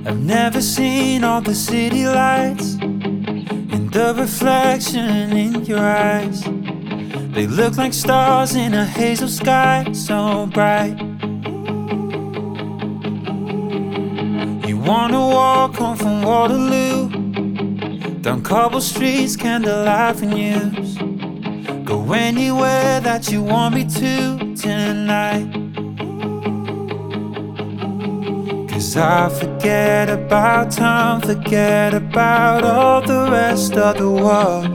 I've never seen all the city lights and the reflection in your eyes. They look like stars in a hazel sky so bright. You wanna walk home from Waterloo, down cobble streets, candlelight for news. Go anywhere that you want me to tonight. 'Cause I forget about time, forget about all the rest of the world.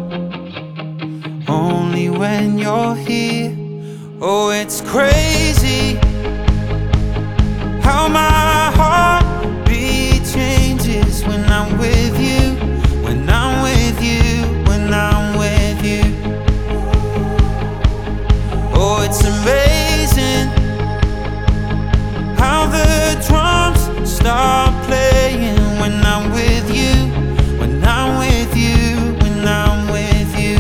Only when you're here. Oh, it's crazy how my heartbeat changes when I'm with you, when I'm with you, when I'm with you. Oh, it's amazing how the drums start playing when I'm with you, when I'm with you, when I'm with you.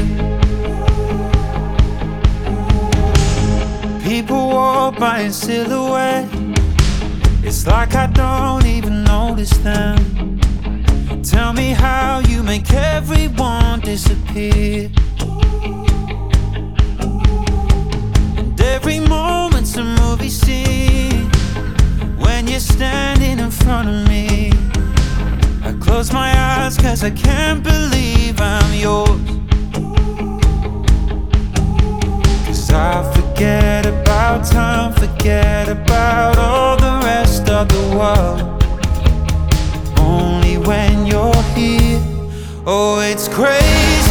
People walk by in silhouette. It's like I don't even notice them. Tell me how you make everyone disappear. And every moment's a movie scene when you're standing in front of me. I close my eyes 'cause I can't believe I'm yours. 'Cause I forget about time, forget about all the rest of the world. Only when you're here. Oh, it's crazy